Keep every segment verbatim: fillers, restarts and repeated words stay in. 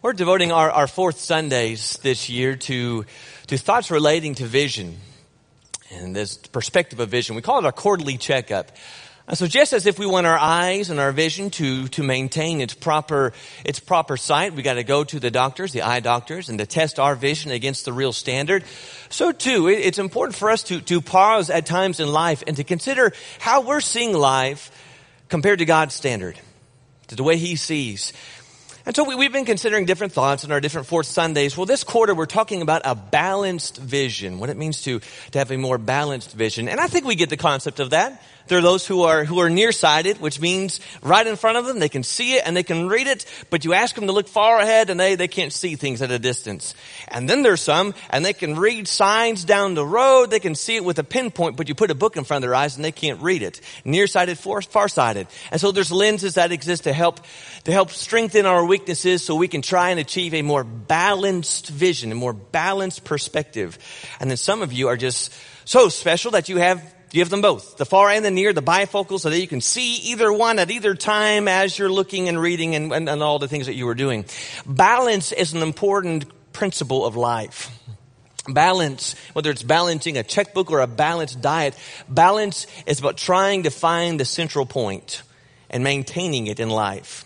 We're devoting our, our fourth Sundays this year to, to thoughts relating to vision and this perspective of vision. We call it our quarterly checkup. Uh, so just as if we want our eyes and our vision to, to maintain its proper, its proper sight, we got to go to the doctors, the eye doctors, and to test our vision against the real standard. So too, it, it's important for us to, to pause at times in life and to consider how we're seeing life compared to God's standard, to the way He sees. And so we, we've been considering different thoughts in our different fourth Sundays. Well, this quarter we're talking about a balanced vision, what it means to, to have a more balanced vision. And I think we get the concept of that. There are those who are who are nearsighted, which means right in front of them, they can see it and they can read it, but you ask them to look far ahead and they, they can't see things at a distance. And then there's some, and they can read signs down the road, they can see it with a pinpoint, but you put a book in front of their eyes and they can't read it. Nearsighted, far, farsighted. And so there's lenses that exist to help to help strengthen our weaknesses so we can try and achieve a more balanced vision, a more balanced perspective. And then some of you are just so special that you have You have them both, the far and the near, the bifocal, so that you can see either one at either time as you're looking and reading and, and, and all the things that you were doing. Balance is an important principle of life. Balance, whether it's balancing a checkbook or a balanced diet, balance is about trying to find the central point and maintaining it in life.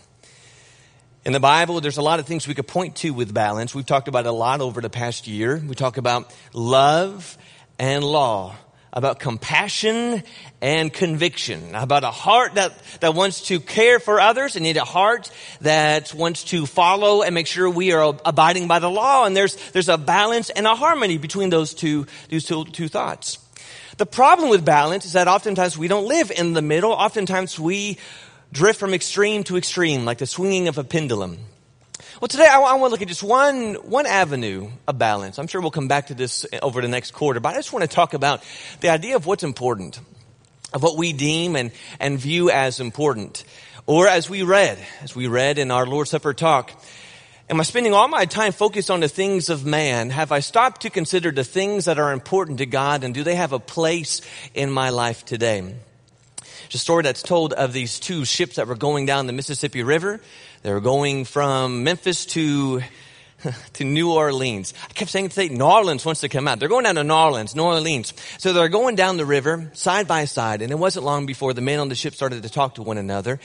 In the Bible, there's a lot of things we could point to with balance. We've talked about it a lot over the past year. We talk about love and law, about compassion and conviction, about a heart that, that wants to care for others and yet a heart that wants to follow and make sure we are abiding by the law. And there's, there's a balance and a harmony between those two, those two, two thoughts. The problem with balance is that oftentimes we don't live in the middle. Oftentimes we drift from extreme to extreme, like the swinging of a pendulum. Well, today I, I want to look at just one one avenue of balance. I'm sure we'll come back to this over the next quarter, but I just want to talk about the idea of what's important, of what we deem and, and view as important. Or as we read, as we read in our Lord's Supper talk, am I spending all my time focused on the things of man? Have I stopped to consider the things that are important to God, and do they have a place in my life today? There's a story that's told of these two ships that were going down the Mississippi River. They were going from Memphis to to New Orleans. I kept saying today, New Orleans wants to come out. They're going down to New Orleans, New Orleans. So they're going down the river side by side, and it wasn't long before the men on the ship started to talk to one another.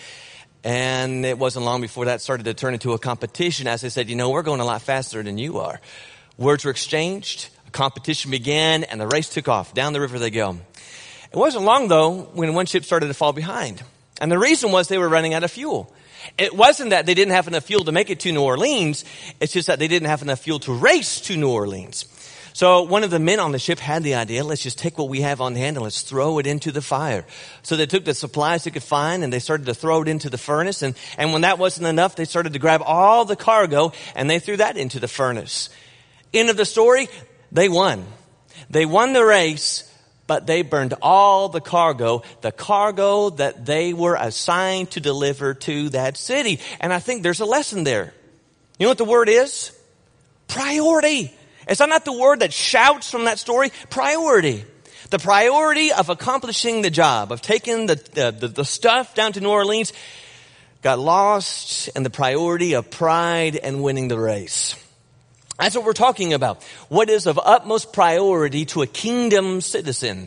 And it wasn't long before that started to turn into a competition as they said, you know, we're going a lot faster than you are. Words were exchanged, a competition began, and the race took off. Down the river they go. It wasn't long, though, when one ship started to fall behind. And the reason was they were running out of fuel. It wasn't that they didn't have enough fuel to make it to New Orleans. It's just that they didn't have enough fuel to race to New Orleans. So one of the men on the ship had the idea, let's just take what we have on hand and let's throw it into the fire. So they took the supplies they could find and they started to throw it into the furnace. And, and when that wasn't enough, they started to grab all the cargo and they threw that into the furnace. End of the story, they won. They won the race. But they burned all the cargo, the cargo that they were assigned to deliver to that city. And I think there's a lesson there. You know what the word is? Priority. Is that not the word that shouts from that story? Priority. The priority of accomplishing the job, of taking the, the, the, the stuff down to New Orleans, got lost in the priority of pride and winning the race. That's what we're talking about. What is of utmost priority to a kingdom citizen?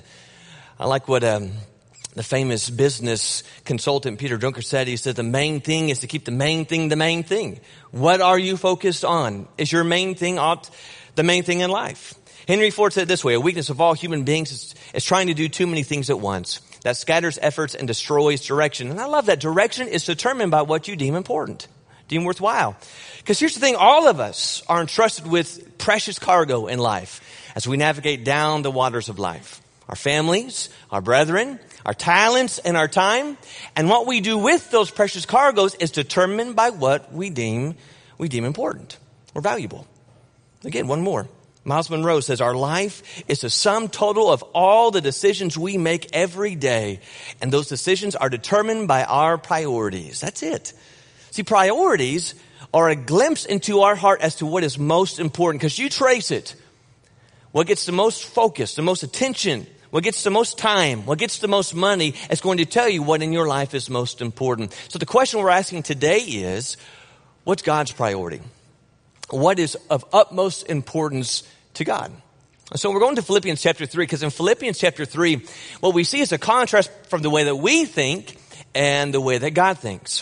I like what um, the famous business consultant Peter Drucker said. He said the main thing is to keep the main thing the main thing. What are you focused on? Is your main thing ought the main thing in life? Henry Ford said it this way, a weakness of all human beings is, is trying to do too many things at once. That scatters efforts and destroys direction. And I love that. Direction is determined by what you deem important, deem worthwhile. Because here's the thing, all of us are entrusted with precious cargo in life as we navigate down the waters of life. Our families, our brethren, our talents, and our time. And what we do with those precious cargoes is determined by what we deem we deem important or valuable. Again, one more. Miles Monroe says, our life is the sum total of all the decisions we make every day. And those decisions are determined by our priorities. That's it. See, priorities are a glimpse into our heart as to what is most important. Because you trace it. What gets the most focus, the most attention, what gets the most time, what gets the most money is going to tell you what in your life is most important. So the question we're asking today is, what's God's priority? what is of utmost importance to God. So we're going to Philippians chapter three, because in Philippians chapter three, what we see is a contrast from the way that we think and the way that God thinks.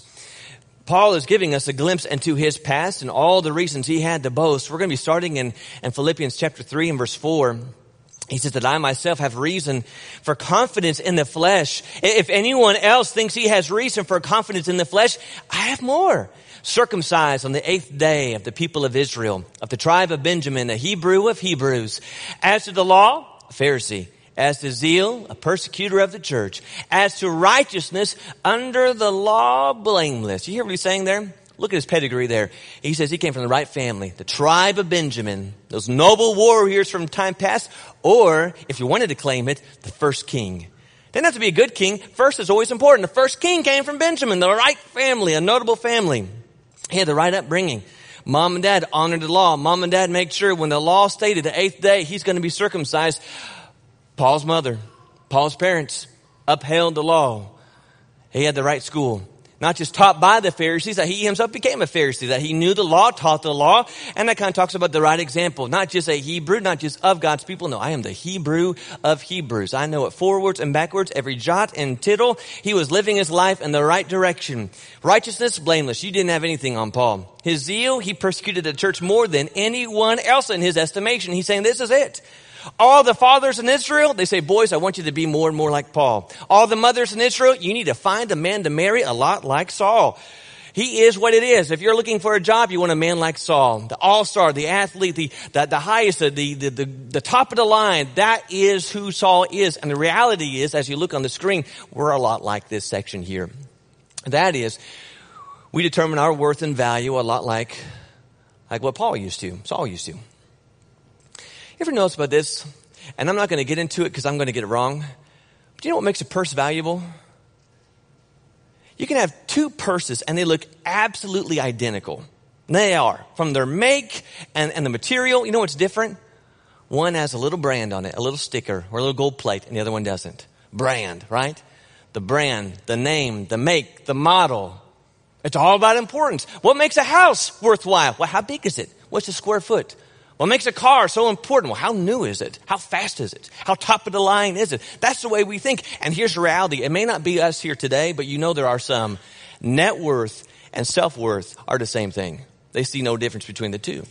Paul is giving us a glimpse into his past and all the reasons he had to boast. We're going to be starting in, in Philippians chapter three and verse four. He says that I myself have reason for confidence in the flesh. If anyone else thinks he has reason for confidence in the flesh, I have more. Circumcised on the eighth day of the people of Israel, of the tribe of Benjamin, a Hebrew of Hebrews. As to the law, a Pharisee. As to zeal, a persecutor of the church. As to righteousness, under the law, blameless. You hear what he's saying there? Look at his pedigree there. He says he came from the right family, the tribe of Benjamin, those noble warriors from time past, or, if you wanted to claim it, the first king. Didn't have to be a good king. First is always important. The first king came from Benjamin, the right family, a notable family. He had the right upbringing. Mom and dad honored the law. Mom and dad made sure when the law stated the eighth day, he's going to be circumcised. Paul's mother, Paul's parents upheld the law. He had the right school. Not just taught by the Pharisees, that he himself became a Pharisee, that he knew the law, taught the law, and that kind of talks about the right example. Not just a Hebrew, not just of God's people. No, I am the Hebrew of Hebrews. I know it forwards and backwards, every jot and tittle. He was living his life in the right direction. Righteousness, blameless. You didn't have anything on Paul. His zeal, he persecuted the church more than anyone else in his estimation. He's saying this is it. All the fathers in Israel, they say, boys, I want you to be more and more like Paul. All the mothers in Israel, you need to find a man to marry a lot like Saul. He is what it is. If you're looking for a job, you want a man like Saul. The all-star, the athlete, the, the, the highest, the, the, the, the top of the line. That is who Saul is. And the reality is, as you look on the screen, we're a lot like this section here. That is, we determine our worth and value a lot like, like what Paul used to, Saul used to. You ever notice about this? And I'm not going to get into it because I'm going to get it wrong. But do you know what makes a purse valuable? You can have two purses and they look absolutely identical. They are. From their make and, and the material, you know what's different? One has a little brand on it, a little sticker or a little gold plate, and the other one doesn't. Brand, right? The brand, the name, the make, the model. It's all about importance. What makes a house worthwhile? Well, how big is it? What's the square foot? What makes a car so important? Well, how new is it? How fast is it? How top of the line is it? That's the way we think. And here's the reality. It may not be us here today, but you know there are some. Net worth and self-worth are the same thing. They see no difference between the two.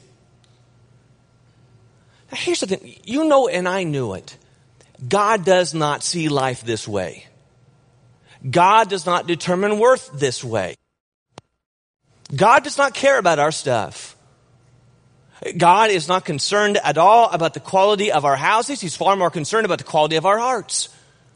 Now, here's the thing. You know, and I knew it. God does not see life this way. God does not determine worth this way. God does not care about our stuff. God is not concerned at all about the quality of our houses. He's far more concerned about the quality of our hearts.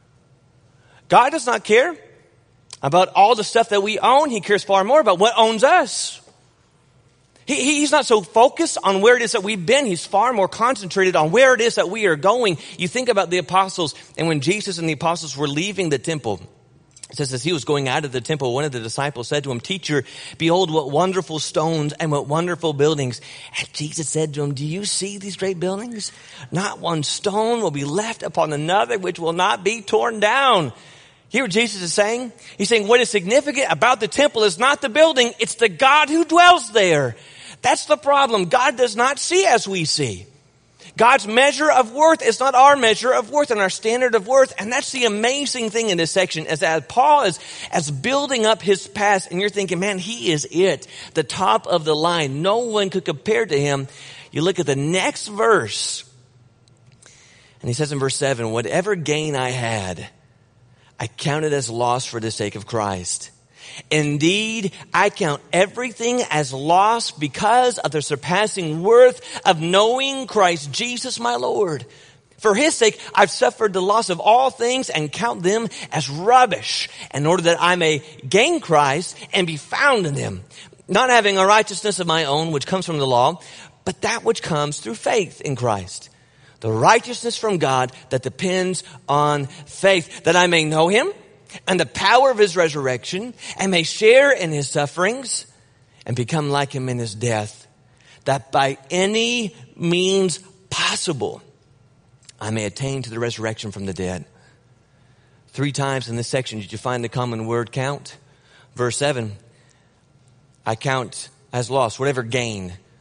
God does not care about all the stuff that we own. He cares far more about what owns us. He, he's not so focused on where it is that we've been. He's far more concentrated on where it is that we are going. You think about the apostles, and when Jesus and the apostles were leaving the temple, it says as he was going out of the temple, one of the disciples said to him, "Teacher, behold what wonderful stones and what wonderful buildings." And Jesus said to him, "Do you see these great buildings? Not one stone will be left upon another which will not be torn down." Hear what Jesus is saying? He's saying what is significant about the temple is not the building, it's the God who dwells there. That's the problem. God does not see as we see. God's measure of worth is not our measure of worth and our standard of worth. And that's the amazing thing in this section is that Paul is as building up his past, and you're thinking, man, he is it. The top of the line. No one could compare to him. You look at the next verse, and he says in verse seven, "Whatever gain I had, I counted as loss for the sake of Christ. Indeed, I count everything as loss because of the surpassing worth of knowing Christ Jesus my Lord. For his sake, I've suffered the loss of all things and count them as rubbish in order that I may gain Christ and be found in him, not having a righteousness of my own, which comes from the law, but that which comes through faith in Christ. The righteousness from God that depends on faith, that I may know him and the power of his resurrection, and may share in his sufferings and become like him in his death, that by any means possible I may attain to the resurrection from the dead." Three times in this section did you find the common word count. Verse seven, I count as loss, whatever gain.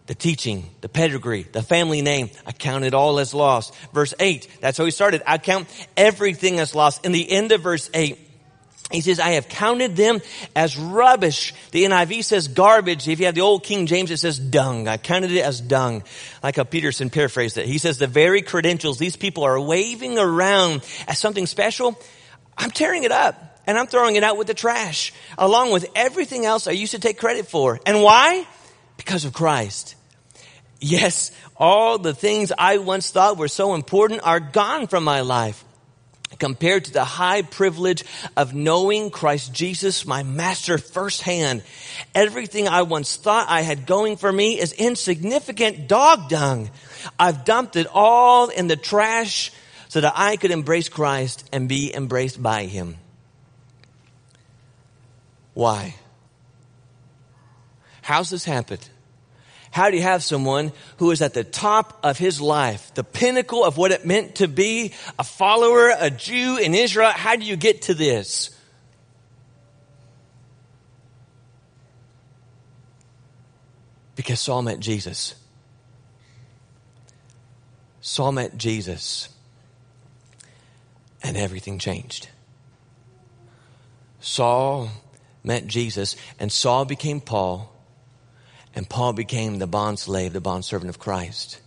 the teaching, the pedigree, the family name, I count it all as loss. Verse eight, that's how he started. I count everything as loss. In the end of verse eight, he says, I have counted them as rubbish. The N I V says garbage. If you have the old King James, it says dung. I counted it as dung. Like how Peterson paraphrased it. He says the very credentials these people are waving around as something special, I'm tearing it up and I'm throwing it out with the trash, along with everything else I used to take credit for. And why? Because of Christ. Yes, all the things I once thought were so important are gone from my life, compared to the high privilege of knowing Christ Jesus, my master, firsthand. Everything I once thought I had going for me is insignificant dog dung. I've dumped it all in the trash so that I could embrace Christ and be embraced by him. Why? How's this happened? How do you have someone who is at the top of his life, the pinnacle of what it meant to be a follower, a Jew in Israel? How do you get to this? Because Saul met Jesus. Saul met Jesus. And everything changed. Saul met Jesus, and Saul became Paul. And Paul became the bond slave, the bond servant of Christ.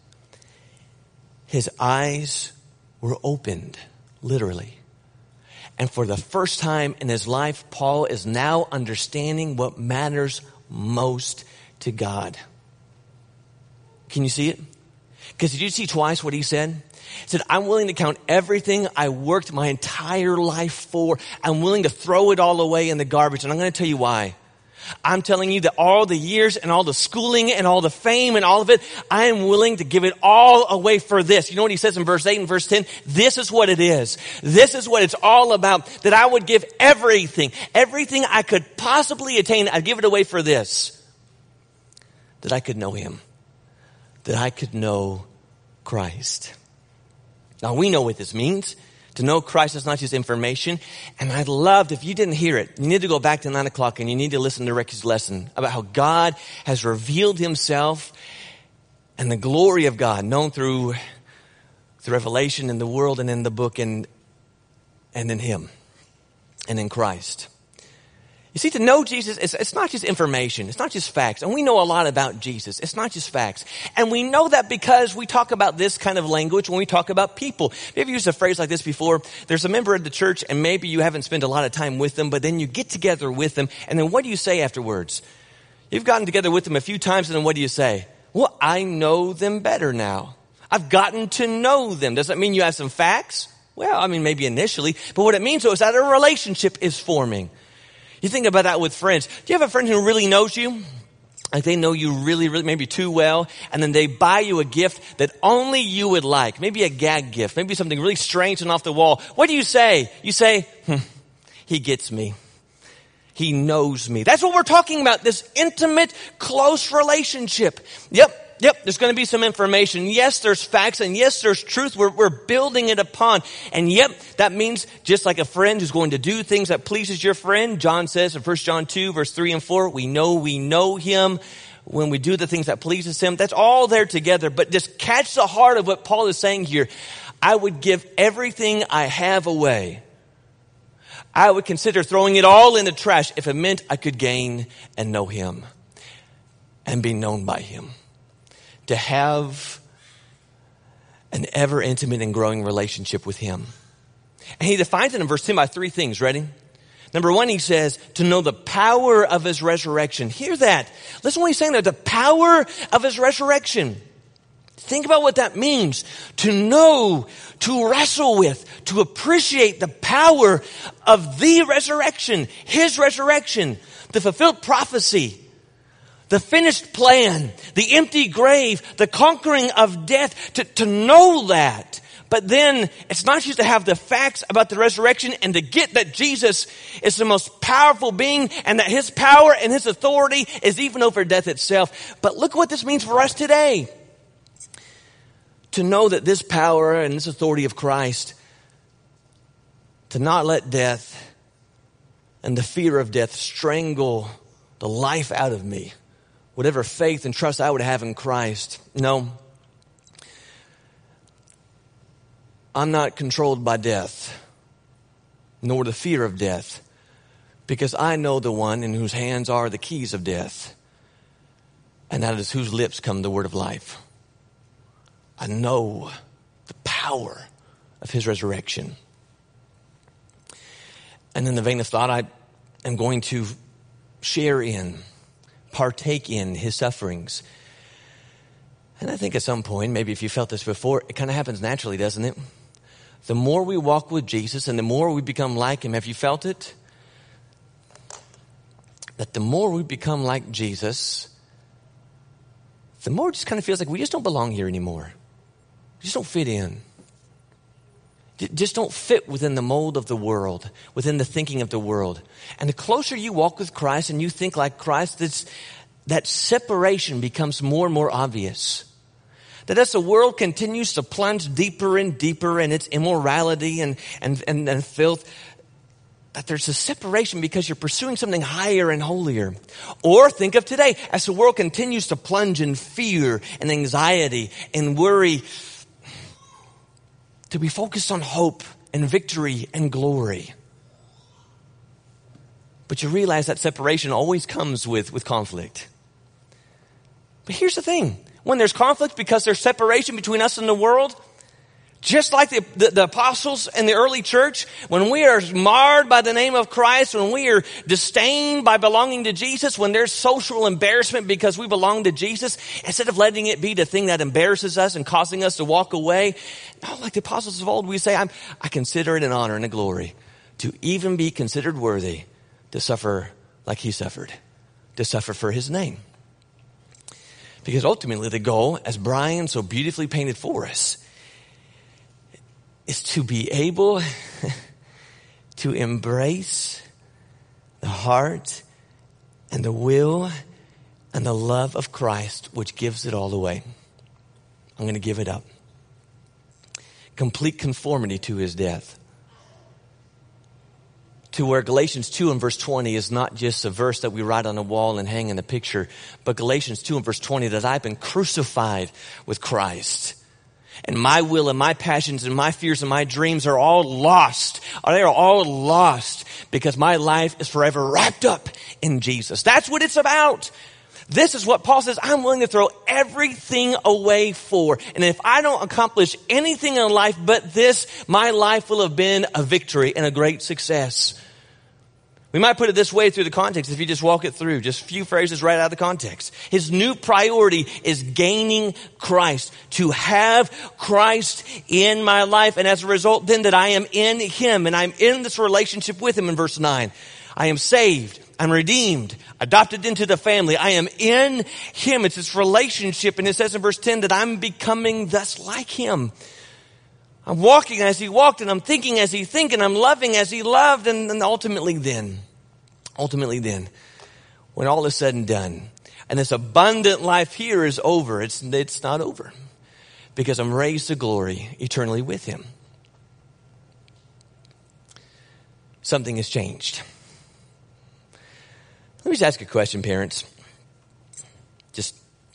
His eyes were opened, literally. And for the first time in his life, Paul is now understanding what matters most to God. Can you see it? Because did you see twice what he said? He said, I'm willing to count everything I worked my entire life for. I'm willing to throw it all away in the garbage. And I'm going to tell you why. I'm telling you that all the years and all the schooling and all the fame and all of it, I am willing to give it all away for this. You know what he says in verse eight and verse ten? This is what it is. This is what it's all about. That I would give everything, everything I could possibly attain, I'd give it away for this. That I could know him. That I could know Christ. Now we know what this means. To know Christ is not just information. And I'd love if you didn't hear it, you need to go back to nine o'clock and you need to listen to Ricky's lesson about how God has revealed himself and the glory of God known through the revelation in the world and in the book and, and in him and in Christ. You see, to know Jesus, it's, it's not just information. It's not just facts. And we know a lot about Jesus. It's not just facts. And we know that because we talk about this kind of language when we talk about people. Have you ever used a phrase like this before? There's a member of the church and maybe you haven't spent a lot of time with them, but then you get together with them. And then what do you say afterwards? You've gotten together with them a few times and then what do you say? Well, I know them better now. I've gotten to know them. Does that mean you have some facts? Well, I mean, maybe initially. But what it means though is that a relationship is forming. You think about that with friends. Do you have a friend who really knows you? Like they know you really, really, maybe too well. And then they buy you a gift that only you would like. Maybe a gag gift. Maybe something really strange and off the wall. What do you say? You say, hmm, he gets me. He knows me. That's what we're talking about. This intimate, close relationship. Yep. Yep, there's going to be some information. Yes, there's facts, and yes, there's truth. We're, we're building it upon. And yep, that means just like a friend who's going to do things that pleases your friend. John says in First John two, verse three and four, we know we know him when we do the things that pleases him. That's all there together. But just catch the heart of what Paul is saying here. I would give everything I have away. I would consider throwing it all in the trash if it meant I could gain and know him and be known by him. To have an ever intimate and growing relationship with him. And he defines it in verse ten by three things. Ready? Number one, he says, to know the power of his resurrection. Hear that. Listen to what he's saying there. The power of his resurrection. Think about what that means. To know, to wrestle with, to appreciate the power of the resurrection. His resurrection. The fulfilled prophecy. The finished plan, the empty grave, the conquering of death, to, to know that. But then it's not just to have the facts about the resurrection and to get that Jesus is the most powerful being and that his power and his authority is even over death itself. But look what this means for us today. To know that this power and this authority of Christ, to not let death and the fear of death strangle the life out of me. whatever faith and trust I would have in Christ. No, I'm not controlled by death, nor the fear of death, because I know the one in whose hands are the keys of death, and out of whose lips come the word of life. I know the power of his resurrection. And in the vein of thought, I am going to share in, partake in his sufferings. And I think at some point, maybe if you felt this before, it kind of happens naturally, doesn't it? The more we walk with Jesus and the more we become like him, have you felt it? That the more we become like Jesus, the more it just kind of feels like we just don't belong here anymore. We just don't fit in. Just don't fit within the mold of the world, within the thinking of the world. And the closer you walk with Christ and you think like Christ, that's, that separation becomes more and more obvious. That as the world continues to plunge deeper and deeper in its immorality and, and, and, and filth, that there's a separation because you're pursuing something higher and holier. Or think of today, as the world continues to plunge in fear and anxiety and worry, to be focused on hope and victory and glory. But you realize that separation always comes with, with conflict. But here's the thing. When there's conflict because there's separation between us and the world, just like the, the, the apostles and the early church, when we are marred by the name of Christ, when we are disdained by belonging to Jesus, when there's social embarrassment because we belong to Jesus, instead of letting it be the thing that embarrasses us and causing us to walk away, no, like the apostles of old, we say, I'm, I consider it an honor and a glory to even be considered worthy to suffer like he suffered, to suffer for his name. Because ultimately the goal, as Brian so beautifully painted for us, is to be able to embrace the heart and the will and the love of Christ, which gives it all away. I'm going to give it up. Complete conformity to his death. To where Galatians two and verse twenty is not just a verse that we write on a wall and hang in a picture, but Galatians two and verse twenty, that I've been crucified with Christ. And my will and my passions and my fears and my dreams are all lost. They are all lost because my life is forever wrapped up in Jesus. That's what it's about. This is what Paul says, I'm willing to throw everything away for. And if I don't accomplish anything in life but this, my life will have been a victory and a great success. We might put it this way through the context if you just walk it through. Just a few phrases right out of the context. His new priority is gaining Christ. To have Christ in my life. And as a result then that I am in him and I'm in this relationship with him in verse nine. I am saved. I'm redeemed. Adopted into the family. I am in him. It's this relationship. And it says in verse ten that I'm becoming thus like him. I'm walking as he walked, and I'm thinking as he think, and I'm loving as he loved, and then ultimately then, ultimately then, when all is said and done, and this abundant life here is over, it's, it's not over, because I'm raised to glory eternally with him. Something has changed. Let me just ask a question, parents. Just,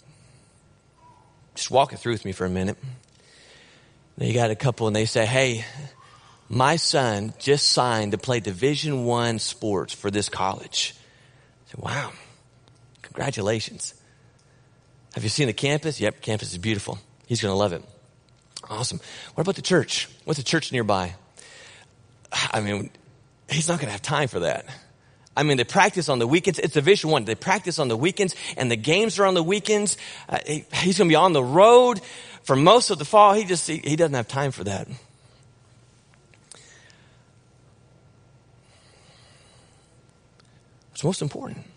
just walk it through with me for a minute. You got a couple and they say, hey, my son just signed to play Division One sports for this college. I said, wow, congratulations. Have you seen the campus? Yep, campus is beautiful. He's going to love it. Awesome. What about the church? What's the church nearby? I mean, he's not going to have time for that. I mean, they practice on the weekends. It's Division One. They practice on the weekends, and the games are on the weekends. Uh, he, he's going to be on the road for most of the fall. He just he, he doesn't have time for that. What's most important?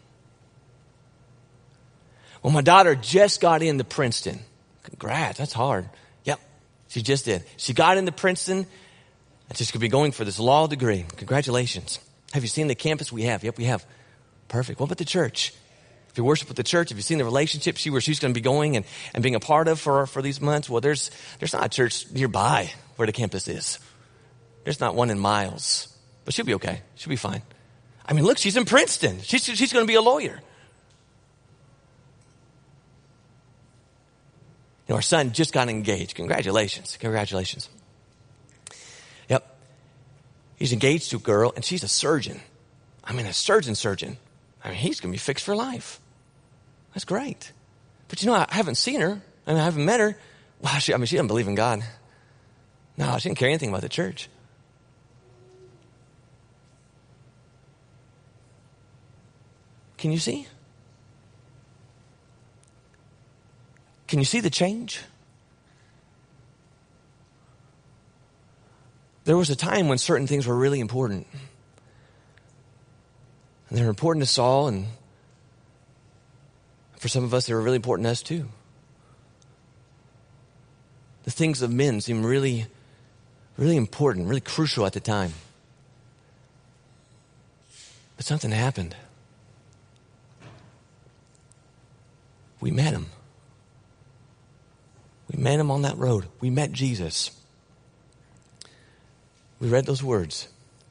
Well, my daughter just got into Princeton. Congrats, that's hard. Yep, she just did. She got into Princeton, and she's going to be going for this law degree. Congratulations. Have you seen the campus? We have. Yep, we have. Perfect. What about the church? If you worship with the church, have you seen the relationship she where she's going to be going and, and being a part of for, for these months? Well, there's there's not a church nearby where the campus is. There's not one in miles. But she'll be okay. She'll be fine. I mean, look, she's in Princeton. She's, she's going to be a lawyer. You know, our son just got engaged. Congratulations. Congratulations. Yep. He's engaged to a girl, and she's a surgeon. I mean, a surgeon surgeon. I mean, he's going to be fixed for life. That's great. But you know, I haven't seen her. I mean, I haven't met her. Wow, she, I mean, she doesn't believe in God. No, she didn't care anything about the church. Can you see? Can you see the change? There was a time when certain things were really important. And they were important to Saul, and for some of us, they were really important to us too. The things of men seemed really, really important, really crucial at the time. But something happened. We met him. We met him on that road. We met Jesus. We read those words.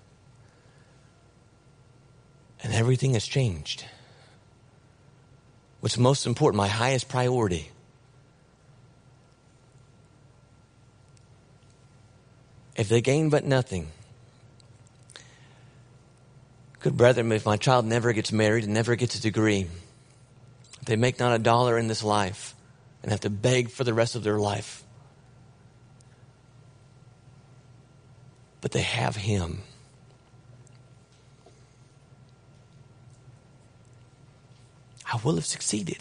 And everything has changed. What's most important, my highest priority. If they gain but nothing. Good brethren, if my child never gets married and never gets a degree, if they make not a dollar in this life and have to beg for the rest of their life, but they have him. I will have succeeded.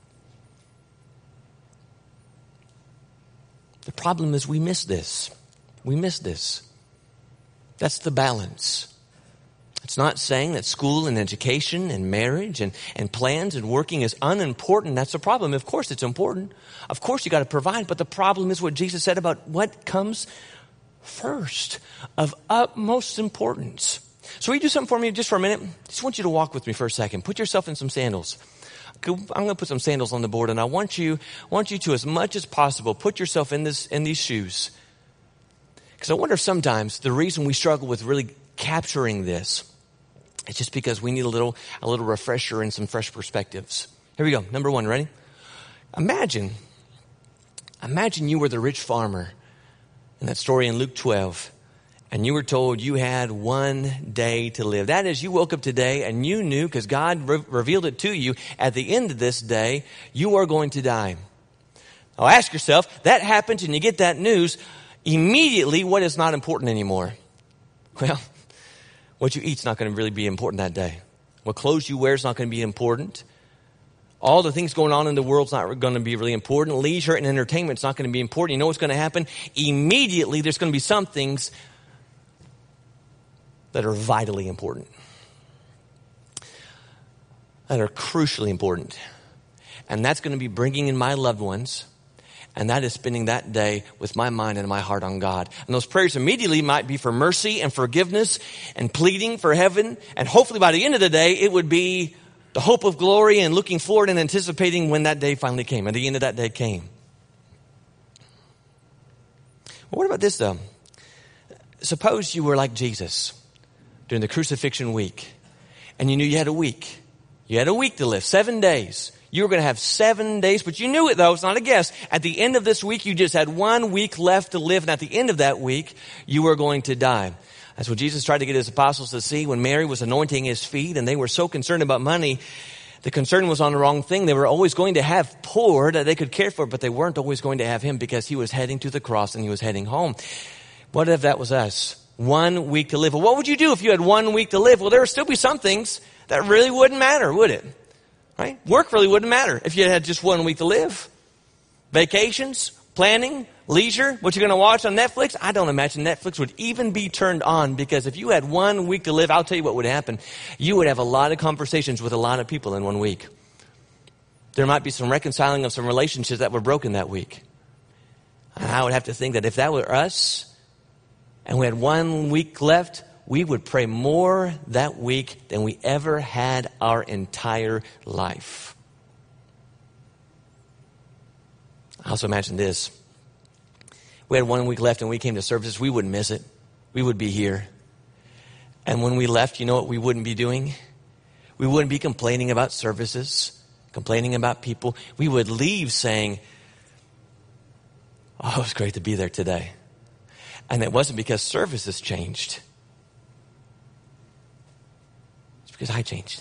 The problem is we miss this. We miss this. That's the balance. It's not saying that school and education and marriage and, and plans and working is unimportant. That's the problem. Of course it's important. Of course you got to provide. But the problem is what Jesus said about what comes first, of utmost importance. So will you do something for me just for a minute? Just want you to walk with me for a second. Put yourself in some sandals. I'm going to put some sandals on the board, and I want you, want you to, as much as possible, put yourself in this, in these shoes. Because I wonder if sometimes the reason we struggle with really capturing this is just because we need a little, a little refresher and some fresh perspectives. Here we go. Number one, ready? Imagine, imagine you were the rich farmer in that story in Luke twelve. And you were told you had one day to live. That is, you woke up today and you knew, because God re- revealed it to you, at the end of this day, you are going to die. Now ask yourself, that happens and you get that news, immediately what is not important anymore? Well, what you eat's not going to really be important that day. What clothes you wear is not going to be important. All the things going on in the world's not going to be really important. Leisure and entertainment's not going to be important. You know what's going to happen? Immediately there's going to be some things that are vitally important, that are crucially important. And that's going to be bringing in my loved ones, and that is spending that day with my mind and my heart on God. And those prayers immediately might be for mercy and forgiveness and pleading for heaven. And hopefully by the end of the day, it would be the hope of glory and looking forward and anticipating when that day finally came, and the end of that day came. Well, what about this though? Suppose you were like Jesus during the crucifixion week, and you knew you had a week. You had a week to live, seven days. You were going to have seven days, but you knew it though. It's not a guess. At the end of this week, you just had one week left to live, and at the end of that week, you were going to die. That's what Jesus tried to get his apostles to see when Mary was anointing his feet, and they were so concerned about money. The concern was on the wrong thing. They were always going to have poor that they could care for, but they weren't always going to have him, because he was heading to the cross and he was heading home. What if that was us? One week to live. Well, what would you do if you had one week to live? Well, there would still be some things that really wouldn't matter, would it? Right? Work really wouldn't matter if you had just one week to live. Vacations, planning, leisure, what you're going to watch on Netflix. I don't imagine Netflix would even be turned on, because if you had one week to live, I'll tell you what would happen. You would have a lot of conversations with a lot of people in one week. There might be some reconciling of some relationships that were broken that week. And I would have to think that if that were us, and we had one week left, we would pray more that week than we ever had our entire life. I also imagine this. We had one week left and we came to services, we wouldn't miss it. We would be here. And when we left, you know what we wouldn't be doing? We wouldn't be complaining about services, complaining about people. We would leave saying, Oh, it's great to be there today. And it wasn't because services changed. It's because I changed.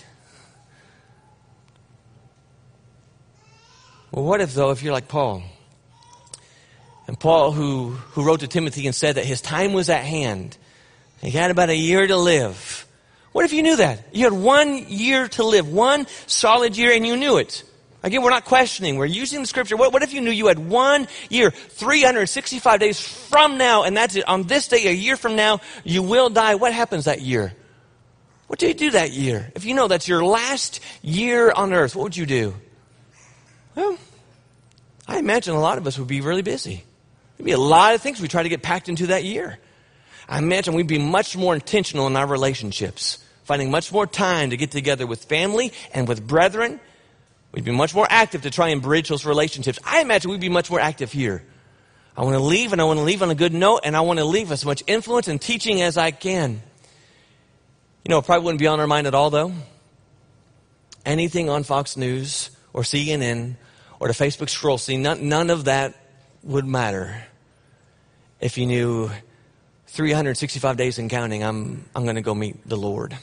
Well, what if, though, if you're like Paul, and Paul who, who wrote to Timothy and said that his time was at hand, he had about a year to live. What if you knew that? You had one year to live, one solid year, and you knew it. Again, we're not questioning. We're using the scripture. What, what if you knew you had one year, three hundred sixty-five days from now, and that's it. On this day, a year from now, you will die. What happens that year? What do you do that year? If you know that's your last year on earth, what would you do? Well, I imagine a lot of us would be really busy. There'd be a lot of things we try to get packed into that year. I imagine we'd be much more intentional in our relationships, finding much more time to get together with family and with brethren. We'd be much more active to try and bridge those relationships. I imagine we'd be much more active here. I want to leave, and I want to leave on a good note, and I want to leave as much influence and teaching as I can. You know, it probably wouldn't be on our mind at all, though. Anything on Fox News or C N N or the Facebook scroll, see, none, none of that would matter if you knew three hundred sixty-five days and counting, I'm, I'm going to go meet the Lord.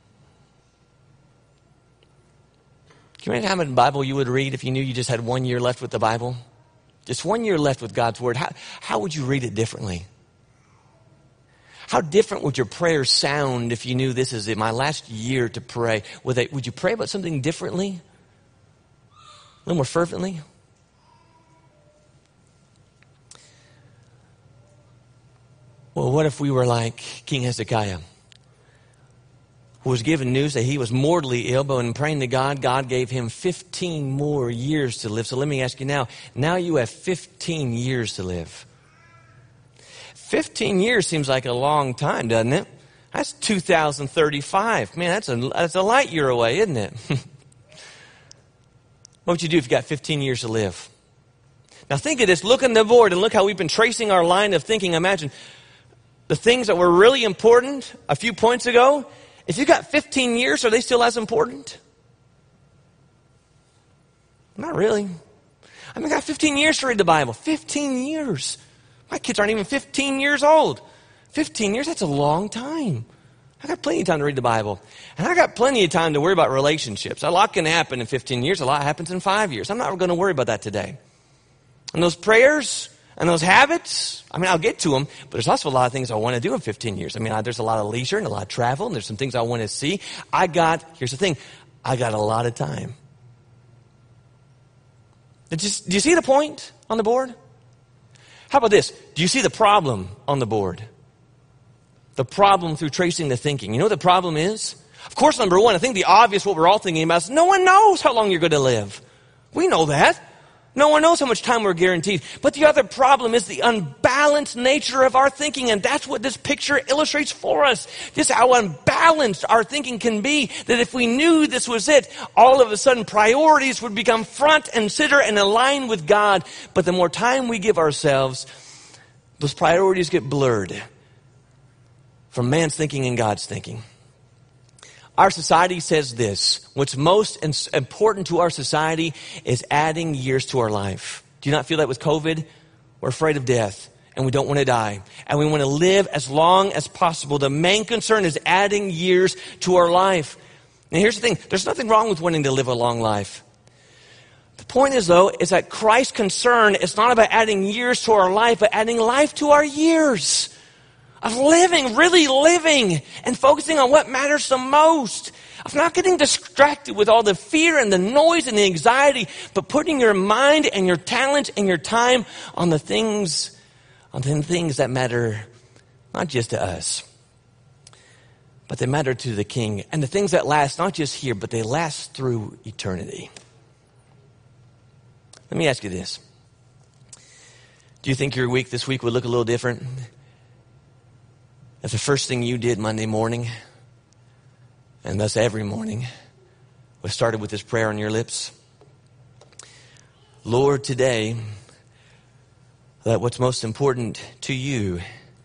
Can you imagine how much Bible you would read if you knew you just had one year left with the Bible? Just one year left with God's Word. How, how would you read it differently? How different would your prayers sound if you knew this is my last year to pray? Would, they, would you pray about something differently? A little more fervently? Well, what if we were like King Hezekiah, who was given news that he was mortally ill, but when praying to God, God gave him fifteen more years to live. So let me ask you now, now you have fifteen years to live. fifteen years seems like a long time, doesn't it? That's two thousand thirty-five. Man, that's a, that's a light year away, isn't it? What would you do if you got fifteen years to live? Now think of this. Look on the board and look how we've been tracing our line of thinking. Imagine the things that were really important a few points ago. If you got fifteen years, are they still as important? Not really. I mean, I got fifteen years to read the Bible. fifteen years. My kids aren't even fifteen years old. fifteen years, that's a long time. I got plenty of time to read the Bible. And I got plenty of time to worry about relationships. A lot can happen in fifteen years. A lot happens in five years. I'm not going to worry about that today. And those prayers and those habits, I mean, I'll get to them, but there's also a lot of things I want to do in fifteen years. I mean, I, there's a lot of leisure and a lot of travel, and there's some things I want to see. I got, here's the thing, I got a lot of time. Did you, do you see the point on the board? How about this? Do you see the problem on the board? The problem through tracing the thinking. You know what the problem is? Of course, number one, I think the obvious, what we're all thinking about is no one knows how long you're going to live. We know that. No one knows how much time we're guaranteed. But the other problem is the unbalanced nature of our thinking. And that's what this picture illustrates for us. Just how unbalanced our thinking can be. That if we knew this was it, all of a sudden priorities would become front and center and align with God. But the more time we give ourselves, those priorities get blurred from man's thinking and God's thinking. Our society says this. What's most important to our society is adding years to our life. Do you not feel that with COVID? We're afraid of death, and we don't want to die. And we want to live as long as possible. The main concern is adding years to our life. Now here's the thing. There's nothing wrong with wanting to live a long life. The point is, though, is that Christ's concern is not about adding years to our life, but adding life to our years. Of living, really living, and focusing on what matters the most. Of not getting distracted with all the fear and the noise and the anxiety, but putting your mind and your talent and your time on the things, on the things that matter not just to us, but they matter to the King. And the things that last not just here, but they last through eternity. Let me ask you this. Do you think your week this week would look a little different if the first thing you did Monday morning, and thus every morning, was started with this prayer on your lips? Lord, today, let what's most important to you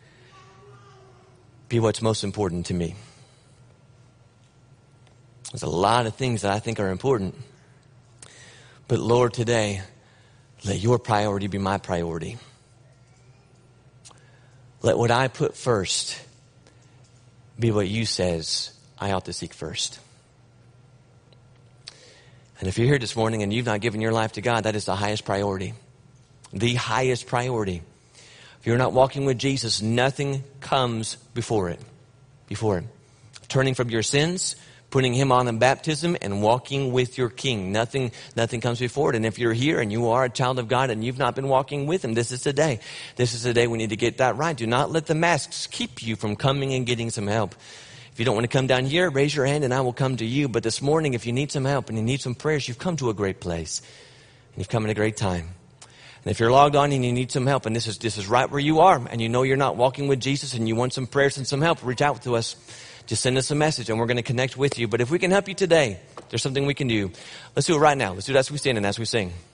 be what's most important to me. There's a lot of things that I think are important. But Lord, today, let your priority be my priority. Let what I put first be what you says I ought to seek first. And if you're here this morning and you've not given your life to God, that is the highest priority. The highest priority. If you're not walking with Jesus, nothing comes before it. Before it. Turning from your sins, putting him on in baptism, and walking with your King. Nothing, nothing comes before it. And if you're here and you are a child of God and you've not been walking with him, this is the day. This is the day we need to get that right. Do not let the masks keep you from coming and getting some help. If you don't want to come down here, raise your hand and I will come to you. But this morning, if you need some help and you need some prayers, you've come to a great place. And you've come at a great time. And if you're logged on and you need some help, and this is this is right where you are, and you know you're not walking with Jesus and you want some prayers and some help, reach out to us. Just send us a message and we're going to connect with you. But if we can help you today, there's something we can do. Let's do it right now. Let's do it as we stand and as we sing.